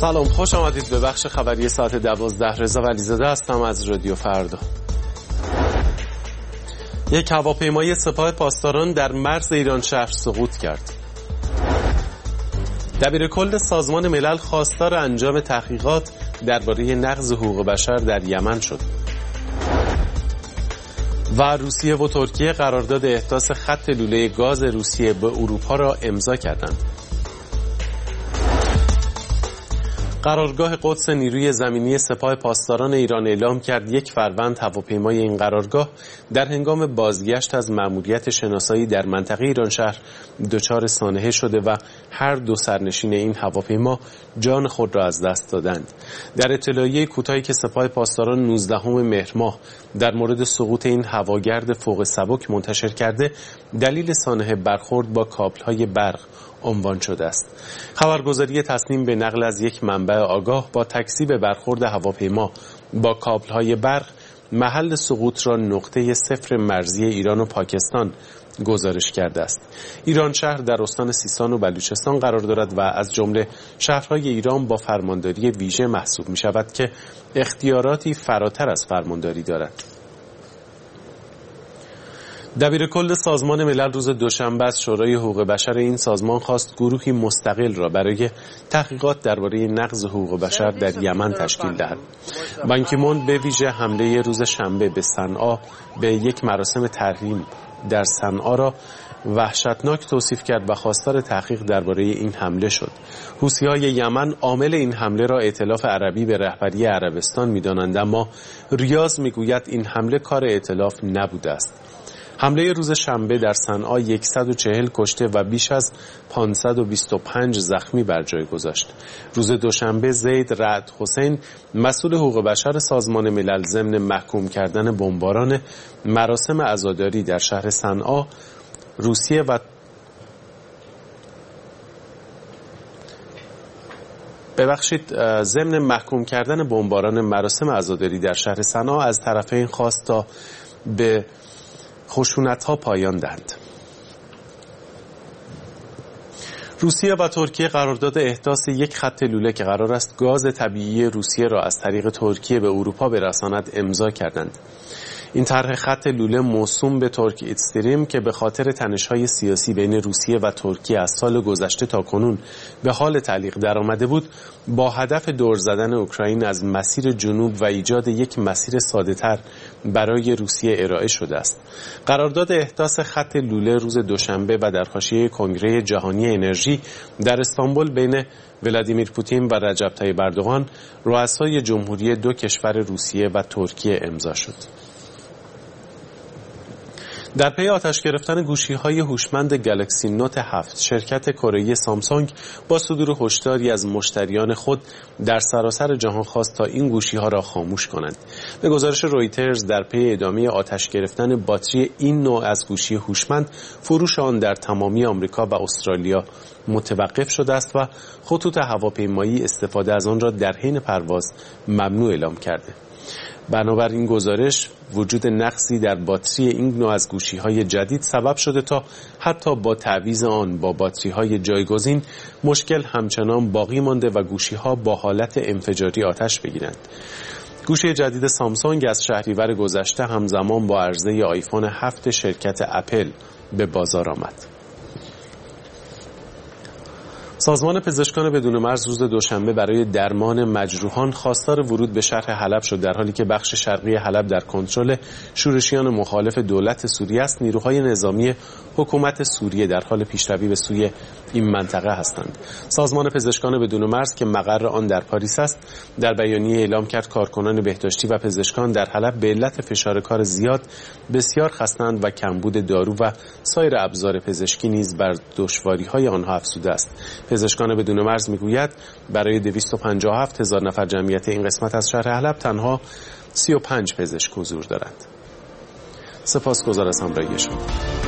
سلام، خوش آمدید به بخش خبری ساعت 12. رضا ولیزاده هستم از رادیو فردا. یک هواپیمای سپاه پاسداران در مرز ایران شهر سقوط کرد. دبیرکل سازمان ملل خواستار انجام تحقیقات درباره نقض حقوق بشر در یمن شد. و روسیه و ترکیه قرارداد احداث خط لوله گاز روسیه به اروپا را امضا کردند. قرارگاه قدس نیروی زمینی سپاه پاسداران ایران اعلام کرد 1 فروند هواپیمای این قرارگاه در هنگام بازگشت از مأموریت شناسایی در منطقه ایران شهر دچار سانحه شده و هر دو سرنشین این هواپیما جان خود را از دست دادند. در اطلاعیه کوتاهی که سپاه پاسداران 19 مهر ماه در مورد سقوط این هواگرد فوق سبک منتشر کرده، دلیل سانحه برخورد با کابل‌های برق عنوان شده است. خبرگزاری تصمیم به نقل از یک منبع آگاه با تکذیب برخورد هواپیما با کابل‌های برق محل سقوط را نقطه صفر مرزی ایران و پاکستان گزارش کرده است. ایران شهر در استان سیستان و بلوچستان قرار دارد و از جمله شهرهای ایران با فرمانداری ویژه محسوب می شود که اختیاراتی فراتر از فرمانداری دارد. دبیرکل سازمان ملل روز دوشنبه از شورای حقوق بشر این سازمان خواست گروهی مستقل را برای تحقیقات درباره نقض حقوق بشر در یمن تشکیل دهد. بان کی مون به ویژه حمله روز شنبه به صنعا به یک مراسم تحریم در صنعا را وحشتناک توصیف کرد و خواستار تحقیق درباره این حمله شد. حوثی‌های یمن عامل این حمله را ائتلاف عربی به رهبری عربستان می‌دانند، اما ریاض می‌گوید این حمله کار ائتلاف نبوده است. حمله روز شنبه در صنعا 140 کشته و بیش از 525 زخمی بر جای گذاشت. روز دوشنبه زید رعد حسین، مسئول حقوق بشر سازمان ملل، ضمن محکوم کردن بمباران مراسم عزاداری در شهر صنعا، ضمن محکوم کردن بمباران مراسم عزاداری در شهر صنعا از طرفین خواست تا به خشونت‌ها پایان دهند. روسیه و ترکیه قرارداد احداث یک خط لوله که قرار است گاز طبیعی روسیه را از طریق ترکیه به اروپا برساند امضا کردند. این طرح خط لوله موسوم به ترک استریم که به خاطر تنش‌های سیاسی بین روسیه و ترکیه از سال گذشته تا کنون به حال تعلیق درآمده بود، با هدف دور زدن اوکراین از مسیر جنوب و ایجاد یک مسیر ساده‌تر برای روسیه ارائه شده است. قرارداد احداث خط لوله روز دوشنبه و در حاشیه کنگره جهانی انرژی در استانبول بین ولادیمیر پوتین و رجب طیب اردوغان، رؤسای جمهوری دو کشور روسیه و ترکیه امضا شد. در پی آتش گرفتن گوشی‌های هوشمند گالاکسی نوت 7، شرکت کره‌ای سامسونگ با صدور هشداری از مشتریان خود در سراسر جهان خواست تا این گوشی‌ها را خاموش کنند. به گزارش رویترز، در پی ادامه آتش گرفتن باتری این نوع از گوشی هوشمند، فروش آن در تمامی آمریکا و استرالیا متوقف شده است و خطوط هواپیمایی استفاده از آن را در حین پرواز ممنوع اعلام کرده. بنابر این گزارش، وجود نقصی در باتری این نوع از گوشی‌های جدید سبب شده تا حتی با تعویض آن با باتری‌های جایگزین مشکل همچنان باقی مانده و گوشی‌ها با حالت انفجاری آتش بگیرند. گوشی جدید سامسونگ از شهریور گذشته همزمان با عرضه آیفون 7 شرکت اپل به بازار آمد. سازمان پزشکان بدون مرز روز دوشنبه برای درمان مجروحان خواستار ورود به شهر حلب شد، در حالی که بخش شرقی حلب در کنترل شورشیان مخالف دولت سوریه است. نیروهای نظامی حکومت سوریه در حال پیشروی به سوی این منطقه هستند. سازمان پزشکان بدون مرز که مقر آن در پاریس است، در بیانیه اعلام کرد کارکنان بهداشتی و پزشکان در حلب به علت فشار کار زیاد بسیار خسته‌اند و کمبود دارو و سایر ابزار پزشکی نیز بر دشواری‌های آنها افزوده است. پزشکان بدون مرز میگوید برای 257,000 نفر جمعیت این قسمت از شهر حلب تنها 35 پزشک حضور دارند. سپاسگزار از همراهی شما.